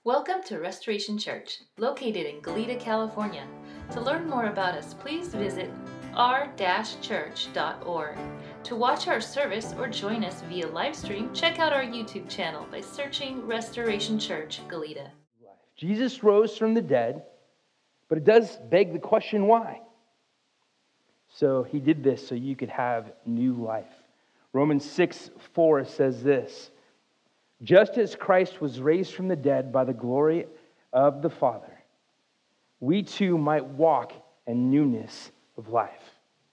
Welcome to Restoration Church, located in Goleta, California. To learn more about us, please visit r-church.org. To watch our service or join us via live stream, check out our YouTube channel by searching Restoration Church, Goleta. Jesus rose from the dead, but it does beg the question, why? So he did this so you could have new life. Romans 6:4 says this: just as Christ was raised from the dead by the glory of the Father, we too might walk in newness of life.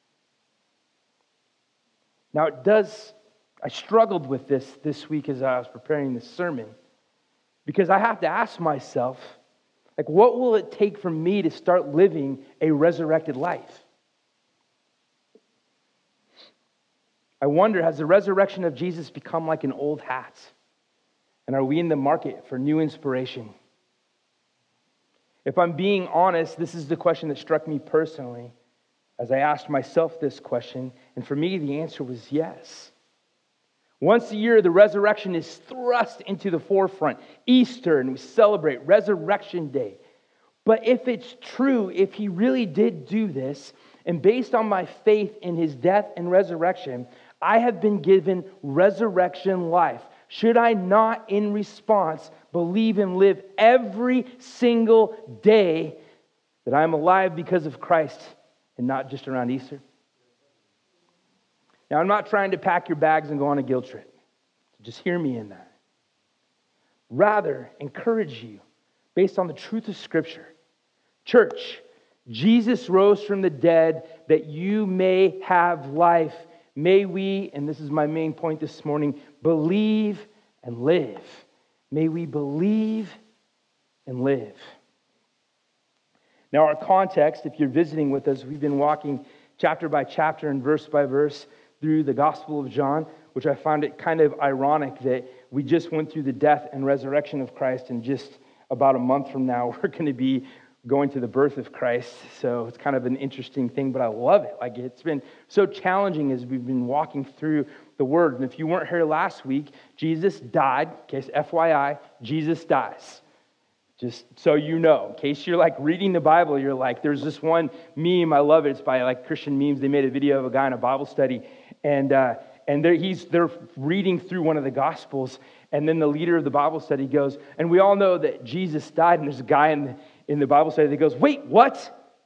Now I struggled with this week as I was preparing this sermon, because I have to ask myself, what will it take for me to start living a resurrected life? I wonder, has the resurrection of Jesus become like an old hat? And are we in the market for new inspiration? If I'm being honest, this is the question that struck me personally as I asked myself this question. And for me, the answer was yes. Once a year, the resurrection is thrust into the forefront. Easter, and we celebrate Resurrection Day. But if it's true, if he really did do this, and based on my faith in his death and resurrection, I have been given resurrection life. Should I not, in response, believe and live every single day that I'm alive because of Christ and not just around Easter? Now, I'm not trying to pack your bags and go on a guilt trip. So just hear me in that. Rather, encourage you based on the truth of Scripture. Church, Jesus rose from the dead that you may have life. May we, and this is my main point this morning, believe and live. May we believe and live. Now, our context, if you're visiting with us, we've been walking chapter by chapter and verse by verse through the Gospel of John, which I found it kind of ironic that we just went through the death and resurrection of Christ, and just about a month from now, we're going to be going to the birth of Christ. So it's kind of an interesting thing, but I love it. It's been so challenging as we've been walking through the Word. And if you weren't here last week, Jesus died. In case FYI, Jesus dies. Just so you know, in case you're reading the Bible, you're there's this one meme, I love it. It's by Christian Memes. They made a video of a guy in a Bible study, and they're reading through one of the Gospels, and then the leader of the Bible study goes, and we all know that Jesus died, and there's a guy in the Bible study that goes, wait, what?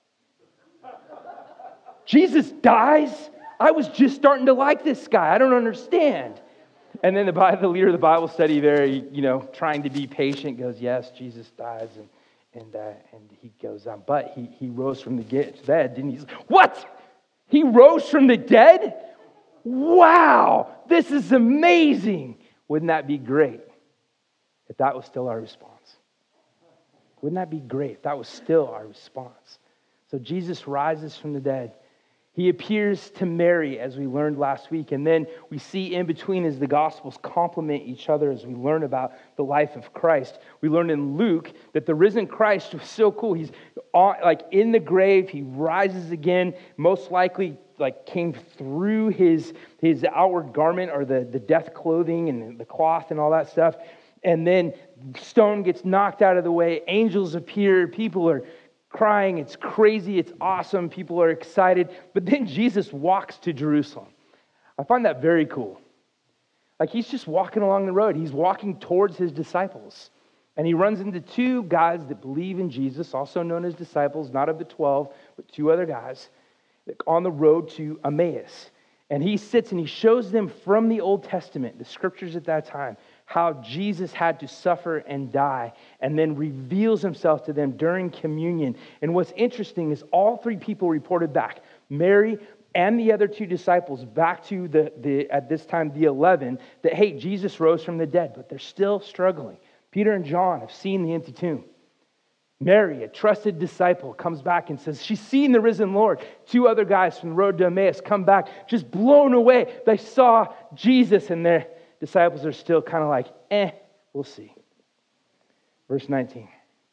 Jesus dies? I was just starting to like this guy. I don't understand. And then the leader of the Bible study, very, trying to be patient, goes, yes, Jesus dies. And he goes on, but he rose from the dead, didn't he? What? He rose from the dead? Wow, this is amazing. Wouldn't that be great if that was still our response? Wouldn't that be great if that was still our response? So Jesus rises from the dead. He appears to Mary, as we learned last week. And then we see in between as the Gospels complement each other as we learn about the life of Christ. We learn in Luke that the risen Christ was so cool. He's in the grave. He rises again. Most likely came through his outward garment, or the death clothing and the cloth and all that stuff. And then stone gets knocked out of the way. Angels appear. People are crying. It's crazy. It's awesome. People are excited. But then Jesus walks to Jerusalem. I find that very cool. He's just walking along the road. He's walking towards his disciples. And he runs into two guys that believe in Jesus, also known as disciples, not of the 12, but two other guys, on the road to Emmaus. And he sits and he shows them from the Old Testament, the scriptures at that time, how Jesus had to suffer and die, and then reveals himself to them during communion. And what's interesting is all three people reported back, Mary and the other two disciples, back to at this time the 11, that hey, Jesus rose from the dead, but they're still struggling. Peter and John have seen the empty tomb. Mary, a trusted disciple, comes back and says she's seen the risen Lord. Two other guys from the road to Emmaus come back just blown away. They saw Jesus, and their disciples are still kind of we'll see. Verse 19.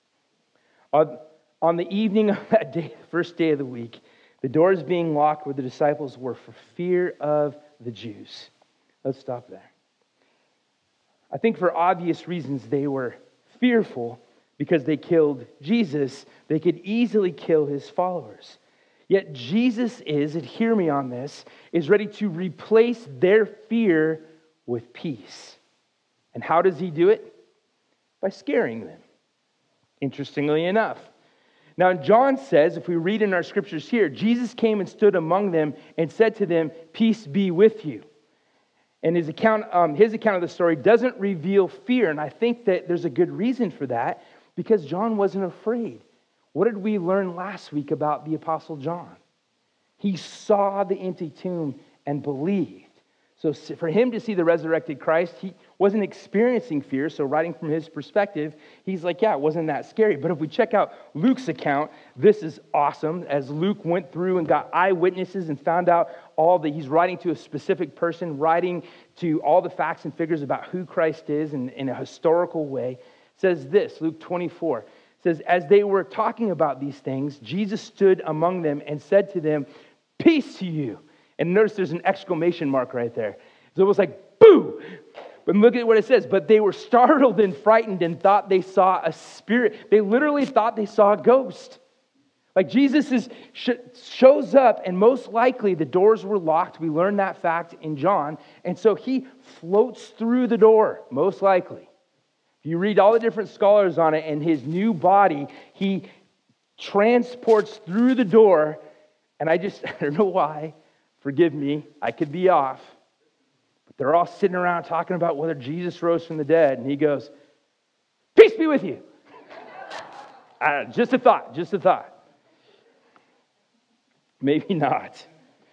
On the evening of that day, the first day of the week, the doors being locked where the disciples were for fear of the Jews. Let's stop there. I think for obvious reasons they were fearful Because they killed Jesus, they could easily kill his followers. Yet Jesus is, and hear me on this, is ready to replace their fear with peace. And how does he do it? By scaring them. Interestingly enough. Now, John says, if we read in our scriptures here, Jesus came and stood among them and said to them, "Peace be with you." And his account of the story doesn't reveal fear. And I think that there's a good reason for that, because John wasn't afraid. What did we learn last week about the Apostle John? He saw the empty tomb and believed. So for him to see the resurrected Christ, he wasn't experiencing fear. So writing from his perspective, he's like, yeah, it wasn't that scary. But if we check out Luke's account, this is awesome. As Luke went through and got eyewitnesses and found out all that, he's writing to a specific person, writing to all the facts and figures about who Christ is in a historical way. It says this, Luke 24. Says, as they were talking about these things, Jesus stood among them and said to them, "Peace to you." And notice there's an exclamation mark right there. So it was like, boo! But look at what it says. But they were startled and frightened and thought they saw a spirit. They literally thought they saw a ghost. Like Jesus shows up, and most likely the doors were locked. We learned that fact in John. And so he floats through the door, most likely. If you read all the different scholars on it, and his new body, he transports through the door. And I don't know why. Forgive me, I could be off. But they're all sitting around talking about whether Jesus rose from the dead. And he goes, "Peace be with you." Just a thought. Maybe not.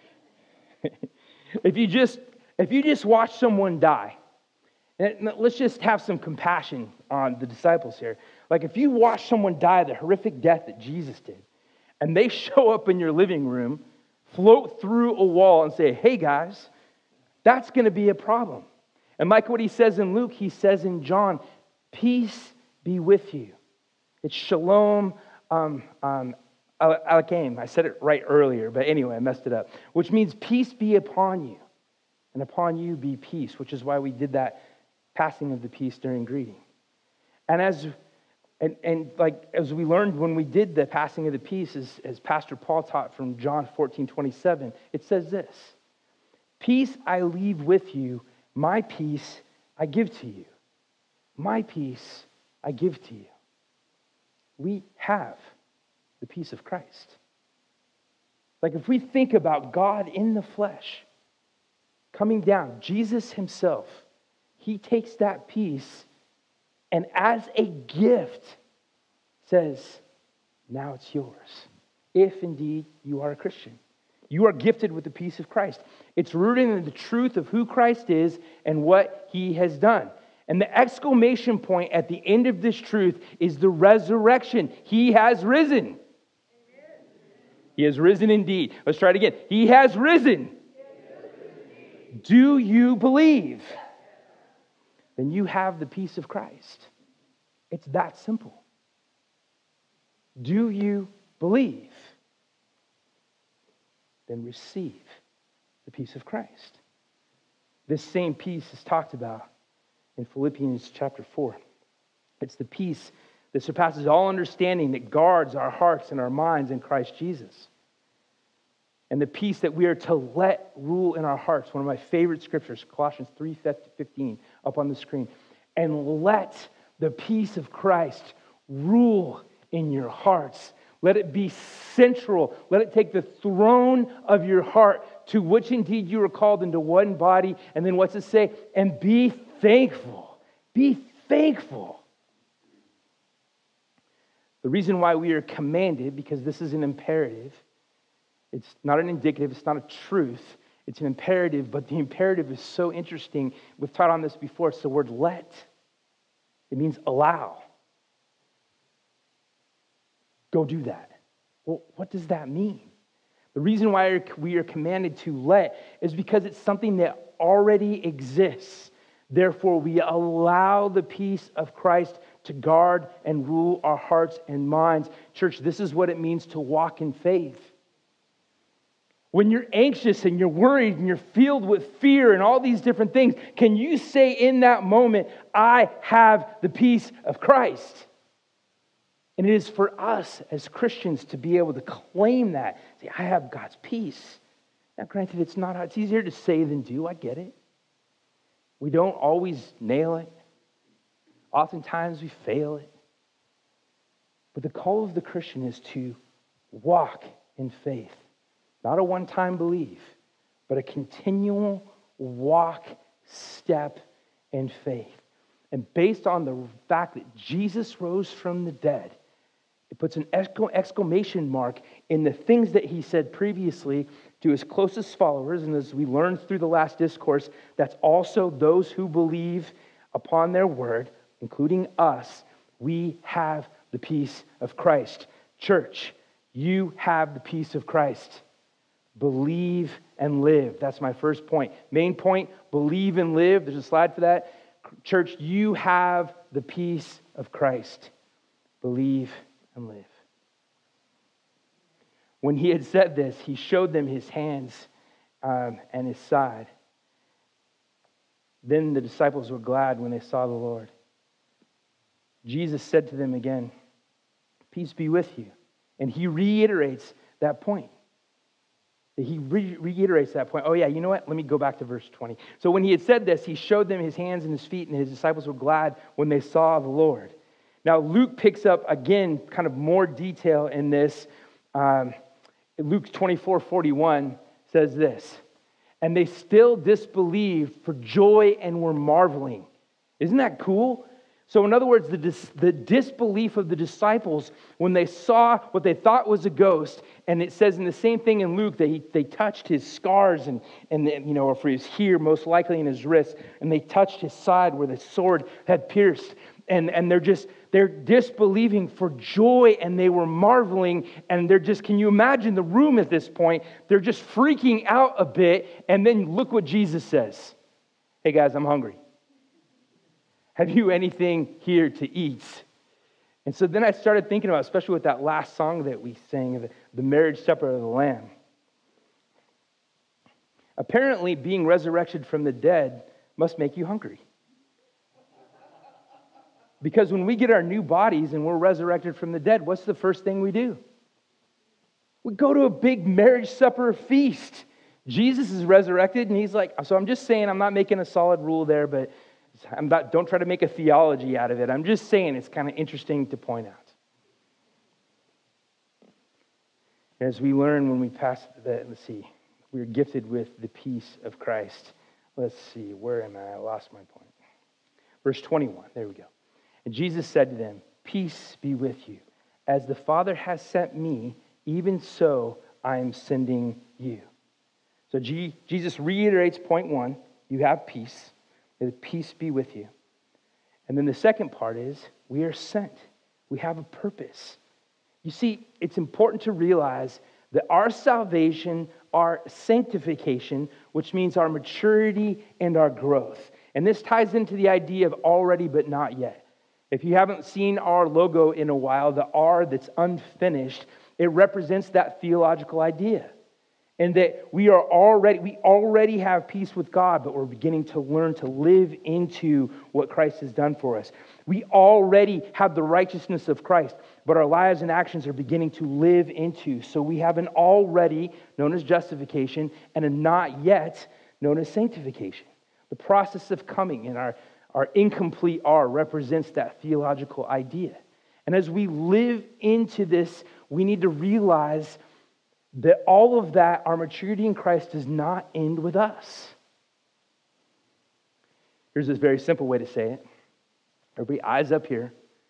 If you just watch someone die, and let's just have some compassion on the disciples here. Like if you watch someone die the horrific death that Jesus did, and they show up in your living room, float through a wall and say, "Hey guys," that's going to be a problem. And like what he says in Luke, he says in John, "Peace be with you." It's shalom aleichem. I said it right earlier, but anyway, I messed it up. Which means peace be upon you, and upon you be peace, which is why we did that passing of the peace during greeting. And as we learned when we did the passing of the peace, as Pastor Paul taught from John 14:27, it says this: "Peace I leave with you, my peace I give to you. My peace I give to you." We have the peace of Christ. Like if we think about God in the flesh coming down, Jesus himself, he takes that peace and as a gift says, "Now it's yours, if indeed you are a Christian." You are gifted with the peace of Christ. It's rooted in the truth of who Christ is and what he has done. And the exclamation point at the end of this truth is the resurrection. He has risen. He has risen indeed. Let's try it again. He has risen. Do you believe? Then you have the peace of Christ. It's that simple. Do you believe? Then receive the peace of Christ. This same peace is talked about in Philippians chapter 4. It's the peace that surpasses all understanding, that guards our hearts and our minds in Christ Jesus. And the peace that we are to let rule in our hearts. One of my favorite scriptures, Colossians 3:15, up on the screen. And let the peace of Christ rule in your hearts. Let it be central. Let it take the throne of your heart, to which indeed you are called into one body. And then what's it say? And be thankful. Be thankful. The reason why we are commanded, because this is an imperative. It's not an indicative. It's not a truth. It's an imperative. But the imperative is so interesting. We've taught on this before. It's the word let. It means allow. Go do that. Well, what does that mean? The reason why we are commanded to let is because it's something that already exists. Therefore, we allow the peace of Christ to guard and rule our hearts and minds. Church, this is what it means to walk in faith. When you're anxious and you're worried and you're filled with fear and all these different things, can you say in that moment, "I have the peace of Christ"? And it is for us as Christians to be able to claim that. Say, I have God's peace. Now, granted, it's easier to say than do. I get it. We don't always nail it. Oftentimes we fail it. But the call of the Christian is to walk in faith. Not a one-time belief, but a continual walk, step in faith. And based on the fact that Jesus rose from the dead, it puts an exclamation mark in the things that he said previously to his closest followers. And as we learned through the last discourse, that's also those who believe upon their word, including us. We have the peace of Christ. Church, you have the peace of Christ. Believe and live. That's my first point. Main point, believe and live. There's a slide for that. Church, you have the peace of Christ. Believe and live. When he had said this, he showed them his hands and his side. Then the disciples were glad when they saw the Lord. Jesus said to them again, peace be with you. And he reiterates that point. He reiterates that point. Oh yeah, you know what? Let me go back to verse 20. So when he had said this, he showed them his hands and his feet, and his disciples were glad when they saw the Lord. Now Luke picks up, again, kind of more detail in this. Luke 24:41 says this, and they still disbelieved for joy and were marveling. Isn't that cool? So in other words, the disbelief of the disciples when they saw what they thought was a ghost, and it says in the same thing in Luke that they touched his scars and or for his here, most likely in his wrist, and they touched his side where the sword had pierced, and they're disbelieving for joy, and they were marveling, and can you imagine the room at this point? They're just freaking out a bit, and then look what Jesus says. Hey guys, I'm hungry. Have you anything here to eat? And so then I started thinking about, especially with that last song that we sang, the marriage supper of the Lamb. Apparently, being resurrected from the dead must make you hungry. Because when we get our new bodies and we're resurrected from the dead, what's the first thing we do? We go to a big marriage supper feast. Jesus is resurrected, and he's like, so I'm just saying, I'm not making a solid rule there, but don't try to make a theology out of it. I'm just saying it's kind of interesting to point out. As we learn when we pass we're gifted with the peace of Christ. Let's see, where am I? I lost my point. Verse 21, there we go. And Jesus said to them, peace be with you. As the Father has sent me, even so I am sending you. So Jesus reiterates point one, you have peace. May the peace be with you. And then the second part is, we are sent. We have a purpose. You see, it's important to realize that our salvation, our sanctification, which means our maturity and our growth. And this ties into the idea of already but not yet. If you haven't seen our logo in a while, the R that's unfinished, it represents that theological idea. And that we already have peace with God, but we're beginning to learn to live into what Christ has done for us. We already have the righteousness of Christ, but our lives and actions are beginning to live into. So we have an already, known as justification, and a not yet, known as sanctification. The process of coming, and our incomplete R represents that theological idea. And as we live into this, we need to realize that all of that, our maturity in Christ, does not end with us. Here's this very simple way to say it. Everybody, eyes up here.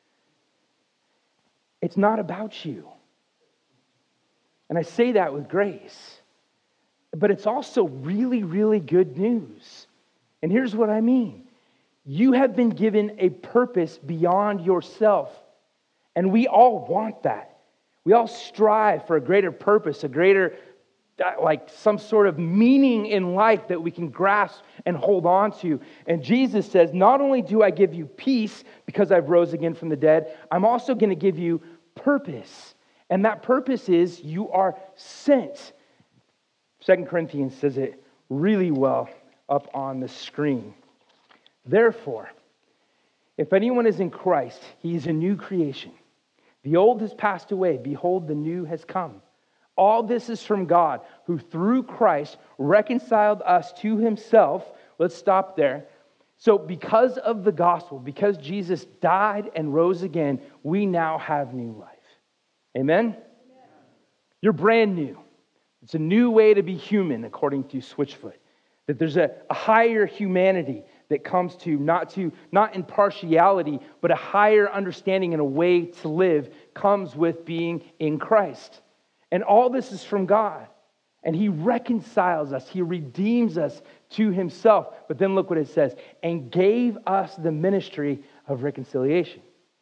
It's not about you. And I say that with grace. But it's also really, really good news. And here's what I mean. You have been given a purpose beyond yourself. And we all want that. We all strive for a greater purpose, a greater, some sort of meaning in life that we can grasp and hold on to. And Jesus says, not only do I give you peace because I've rose again from the dead, I'm also going to give you purpose. And that purpose is you are sent. 2 Corinthians says it really well up on the screen. Therefore, if anyone is in Christ, he is a new creation. The old has passed away. Behold, the new has come. All this is from God, who through Christ reconciled us to himself. Let's stop there. So because of the gospel, because Jesus died and rose again, we now have new life. Amen? You're brand new. It's a new way to be human, according to Switchfoot. That there's a higher humanity that comes not in partiality, but a higher understanding and a way to live comes with being in Christ. And all this is from God. And he reconciles us. He redeems us to himself. But then look what it says. And gave us the ministry of reconciliation.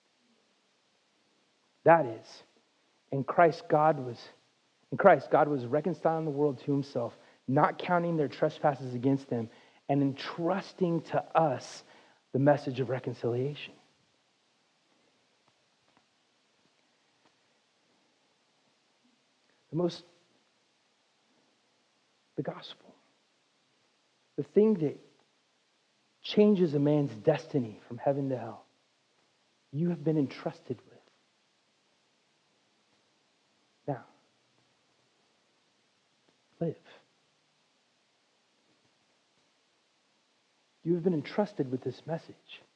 That is, in Christ, God was reconciling the world to himself, not counting their trespasses against them, and entrusting to us the message of reconciliation. The gospel, the thing that changes a man's destiny from heaven to hell, you have been entrusted with. Now, live. You have been entrusted with this message.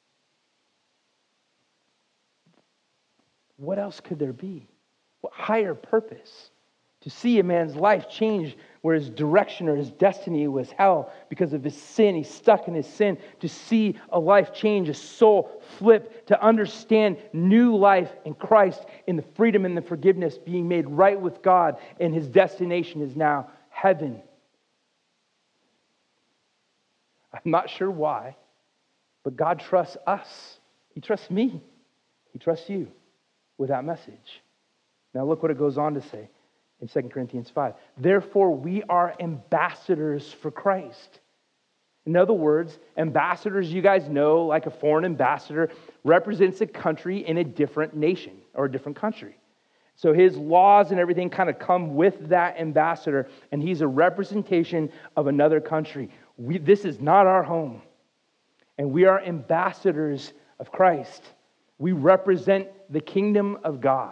What else could there be? What higher purpose? To see a man's life change where his direction or his destiny was hell because of his sin. He's stuck in his sin. To see a life change, a soul flip, to understand new life in Christ, in the freedom and the forgiveness, being made right with God, and his destination is now heaven. I'm not sure why, but God trusts us. He trusts me. He trusts you with that message. Now look what it goes on to say in 2 Corinthians 5. Therefore, we are ambassadors for Christ. In other words, ambassadors, you guys know, like a foreign ambassador, represents a country in a different nation or a different country. So his laws and everything kind of come with that ambassador, and he's a representation of another country. This is not our home, and we are ambassadors of Christ. We represent the kingdom of God.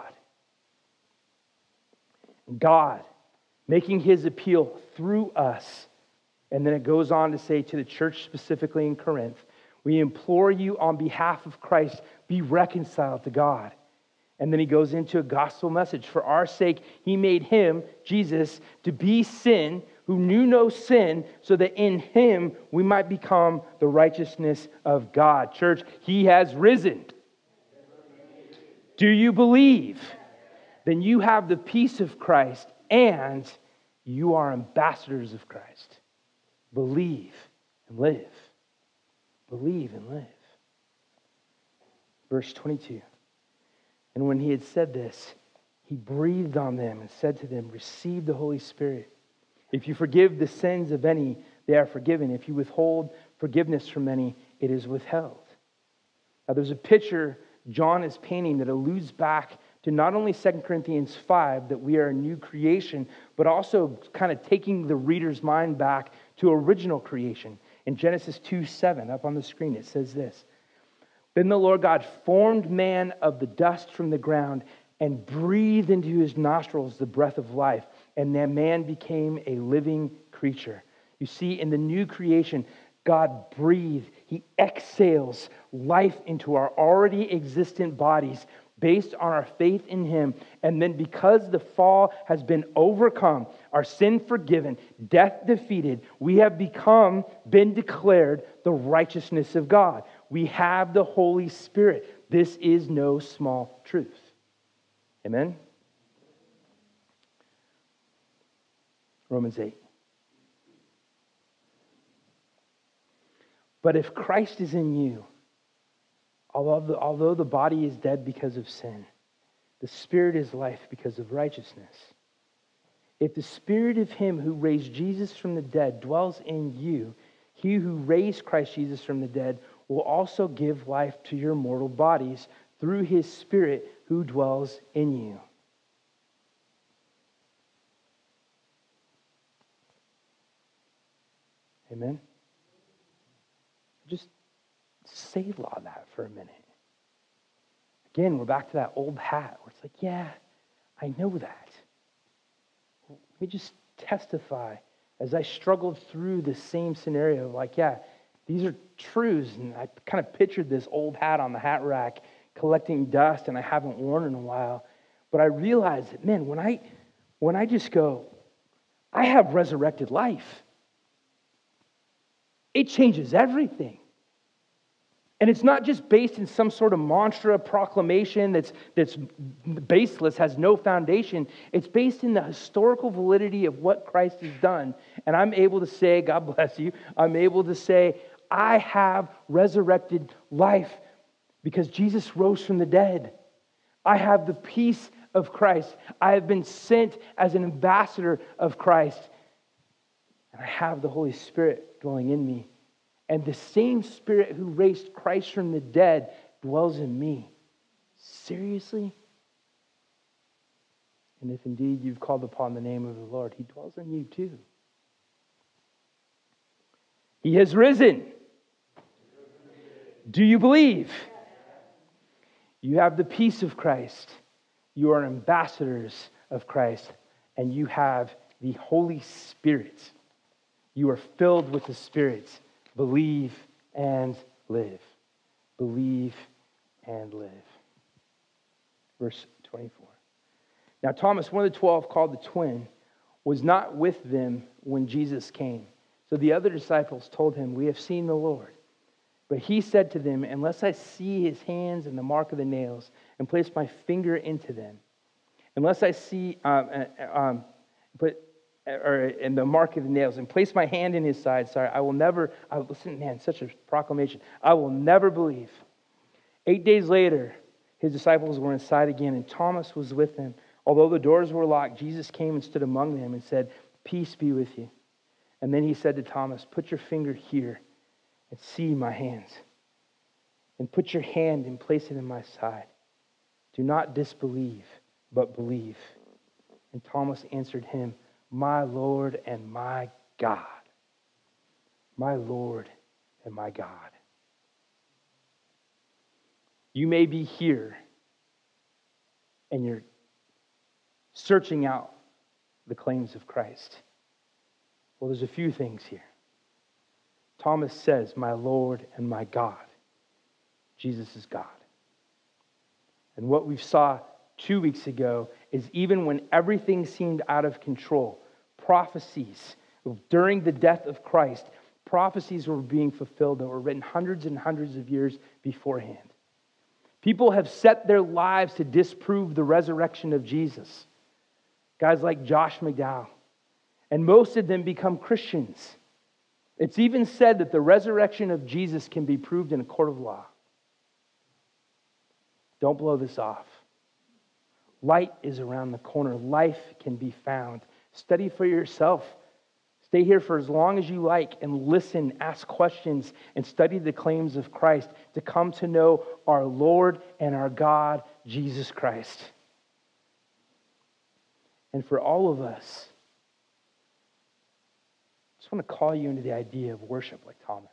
God making his appeal through us. And then it goes on to say to the church specifically in Corinth, we implore you on behalf of Christ, be reconciled to God. And then he goes into a gospel message. For our sake, he made him, Jesus, to be sin, who knew no sin, so that in him we might become the righteousness of God. Church, he has risen. Do you believe? Then you have the peace of Christ, and you are ambassadors of Christ. Believe and live. Believe and live. Verse 22. And when he had said this, he breathed on them and said to them, receive the Holy Spirit. If you forgive the sins of any, they are forgiven. If you withhold forgiveness from any, it is withheld. Now there's a picture John is painting that alludes back to not only 2 Corinthians 5, that we are a new creation, but also kind of taking the reader's mind back to original creation. In Genesis 2:7, up on the screen, it says this. Then the Lord God formed man of the dust from the ground and breathed into his nostrils the breath of life, and that man became a living creature. You see, in the new creation, God breathed, he exhales life into our already existent bodies based on our faith in him. And then because the fall has been overcome, our sin forgiven, death defeated, we have been declared the righteousness of God. We have the Holy Spirit. This is no small truth. Amen? Romans 8. But if Christ is in you, although the body is dead because of sin, the Spirit is life because of righteousness. If the Spirit of him who raised Jesus from the dead dwells in you, he who raised Christ Jesus from the dead will also give life to your mortal bodies through his Spirit who dwells in you. Amen? Just Selah that for a minute. Again, we're back to that old hat where it's like, yeah, I know that. Let me just testify as I struggled through the same scenario. Like, yeah, these are truths. And I kind of pictured this old hat on the hat rack collecting dust, and I haven't worn it in a while. But I realized that, man, when I just go, I have resurrected life, it changes everything. And it's not just based in some sort of mantra proclamation that's baseless, has no foundation. It's based in the historical validity of what Christ has done. And I'm able to say, God bless you, I'm able to say, I have resurrected life because Jesus rose from the dead. I have the peace of Christ. I have been sent as an ambassador of Christ. And I have the Holy Spirit dwelling in me. And the same Spirit who raised Christ from the dead dwells in me. Seriously? And if indeed you've called upon the name of the Lord, He dwells in you too. He has risen. Do you believe? You have the peace of Christ. You are ambassadors of Christ. And you have the Holy Spirit. You are filled with the Spirit. Believe and live. Believe and live. Verse 24. Now Thomas, one of the 12, called the twin, was not with them when Jesus came. So the other disciples told him, we have seen the Lord. But he said to them, unless I see his hands and the mark of the nails, and place my finger into them, unless I see, and the mark of the nails, and place my hand in his side, I will never, listen, man, such a proclamation, I will never believe. 8 days later, his disciples were inside again, and Thomas was with them. Although the doors were locked, Jesus came and stood among them and said, peace be with you. And then he said to Thomas, put your finger here and see my hands, and put your hand and place it in my side. Do not disbelieve, but believe. And Thomas answered him, my Lord and my God. My Lord and my God. You may be here and you're searching out the claims of Christ. Well, there's a few things here. Thomas says, my Lord and my God. Jesus is God. And what we saw 2 weeks ago is even when everything seemed out of control, prophecies during the death of Christ, prophecies were being fulfilled that were written hundreds and hundreds of years beforehand. People have set their lives to disprove the resurrection of Jesus. Guys like Josh McDowell. And most of them become Christians. It's even said that the resurrection of Jesus can be proved in a court of law. Don't blow this off. Light is around the corner. Life can be found. Study for yourself. Stay here for as long as you like and listen, ask questions, and study the claims of Christ to come to know our Lord and our God, Jesus Christ. And for all of us, I just want to call you into the idea of worship like Thomas.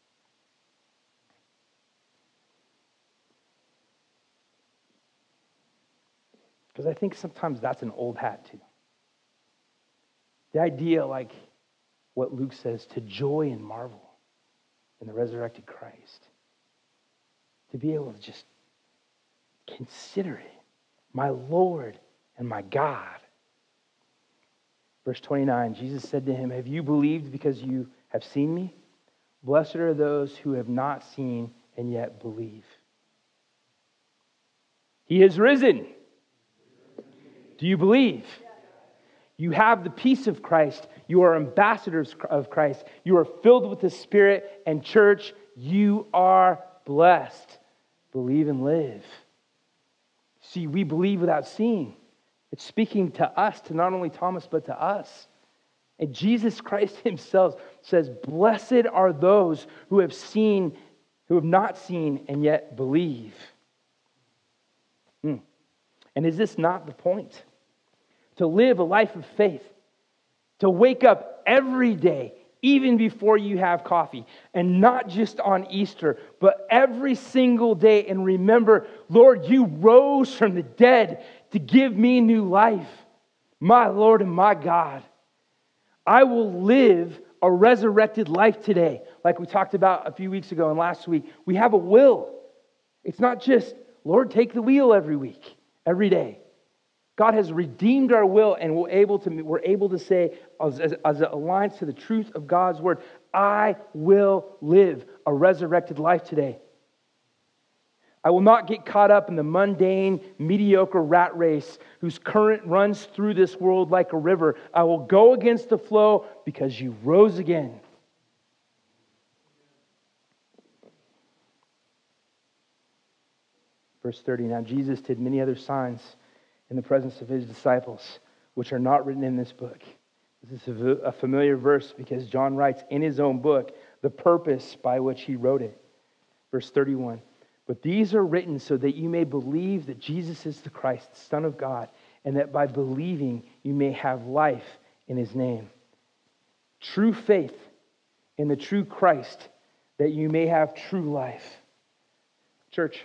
Because I think sometimes that's an old hat too. The idea, like what Luke says, to joy and marvel in the resurrected Christ. To be able to just consider it, my Lord and my God. Verse 29, Jesus said to him, have you believed because you have seen me? Blessed are those who have not seen and yet believe. He is risen. Do you believe? You have the peace of Christ. You are ambassadors of Christ. You are filled with the Spirit, and church, you are blessed. Believe and live. See, we believe without seeing. It's speaking to us, to not only Thomas, but to us. And Jesus Christ himself says, blessed are those who have seen, who have not seen, and yet believe. And is this not the point? To live a life of faith, to wake up every day, even before you have coffee. And not just on Easter, but every single day. And remember, Lord, you rose from the dead to give me new life. My Lord and my God, I will live a resurrected life today. Like we talked about a few weeks ago and last week, we have a will. It's not just, Lord, take the wheel every week, every day. God has redeemed our will, and we're able to say, as it aligns to the truth of God's word, I will live a resurrected life today. I will not get caught up in the mundane, mediocre rat race whose current runs through this world like a river. I will go against the flow because you rose again. Verse 30, now Jesus did many other signs in the presence of his disciples, which are not written in this book. This is a familiar verse because John writes in his own book the purpose by which he wrote it. Verse 31, but these are written so that you may believe that Jesus is the Christ, the Son of God, and that by believing you may have life in his name. True faith in the true Christ, that you may have true life. Church,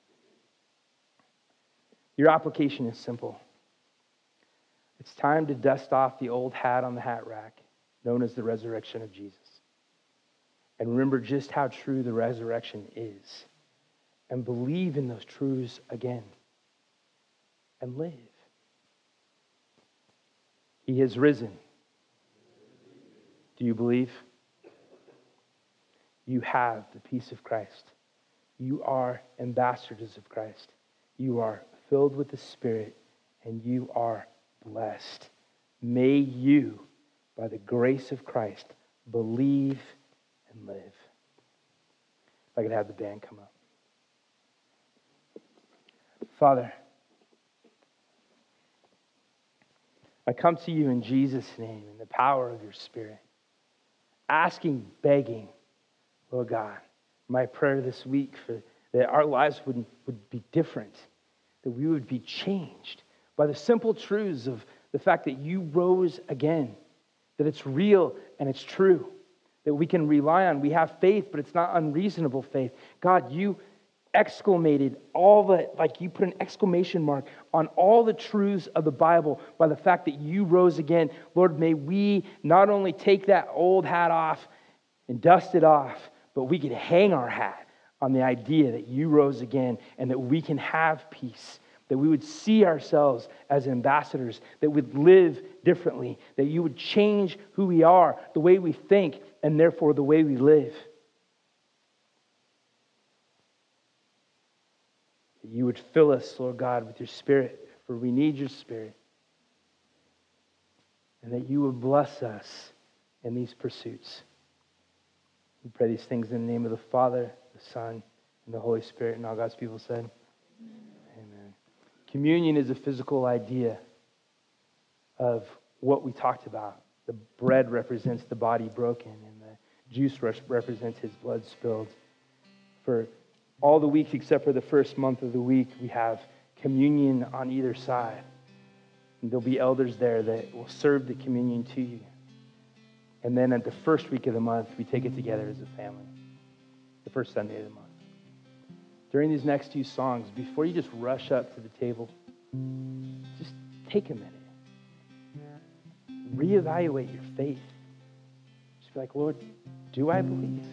your application is simple. It's time to dust off the old hat on the hat rack, known as the resurrection of Jesus. And remember just how true the resurrection is. And believe in those truths again. And live. He has risen. Do you believe? You have the peace of Christ. You are ambassadors of Christ. You are filled with the Spirit, and you are blessed. May you, by the grace of Christ, believe and live. If I could have the band come up. Father, I come to you in Jesus' name, in the power of your Spirit, asking, begging, Lord God, my prayer this week for that our lives would be different, that we would be changed by the simple truths of the fact that you rose again, that it's real and it's true, that we can rely on. We have faith, but it's not unreasonable faith. God, you exclamated all the, like you put an exclamation mark on all the truths of the Bible by the fact that you rose again. Lord, may we not only take that old hat off and dust it off, but we could hang our hat on the idea that you rose again and that we can have peace, that we would see ourselves as ambassadors, that we'd live differently, that you would change who we are, the way we think, and therefore the way we live. That you would fill us, Lord God, with your Spirit, for we need your Spirit. And that you would bless us in these pursuits. We pray these things in the name of the Father, the Son, and the Holy Spirit. And all God's people said, Amen. Communion is a physical idea of what we talked about. The bread represents the body broken, and the juice represents his blood spilled. For all the weeks except for the first month of the week, we have communion on either side. And there'll be elders there that will serve the communion to you. And then at the first week of the month, we take it together as a family. The first Sunday of the month. During these next few songs, before you just rush up to the table, just take a minute. Reevaluate your faith. Just be like, Lord, do I believe?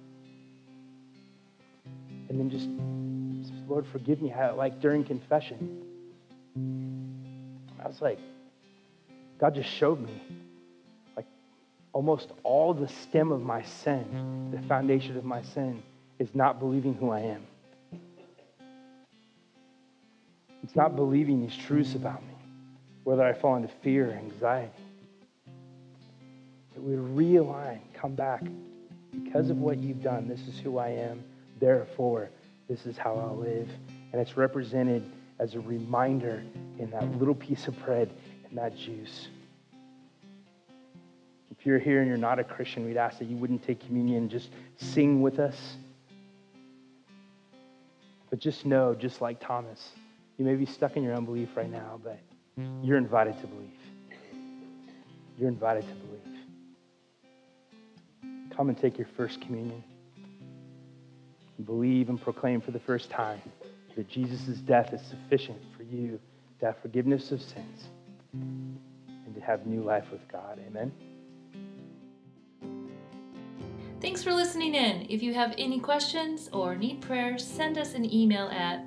And then just, Lord, forgive me. Like during confession, I was like, God just showed me like almost all the stem of my sin, the foundation of my sin is not believing who I am. It's not believing these truths about me, whether I fall into fear or anxiety. That we realign, come back. Because of what you've done, this is who I am. Therefore, this is how I'll live. And it's represented as a reminder in that little piece of bread and that juice. If you're here and you're not a Christian, we'd ask that you wouldn't take communion and just sing with us. But just know, just like Thomas, you may be stuck in your unbelief right now, but you're invited to believe. You're invited to believe. come and take your first communion. And believe and proclaim for the first time that Jesus' death is sufficient for you to have forgiveness of sins and to have new life with God. Amen. Thanks for listening in. If you have any questions or need prayer, send us an email at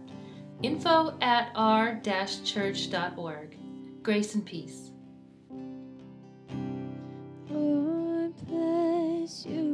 info@r-church.org. Grace and peace. Lord bless you.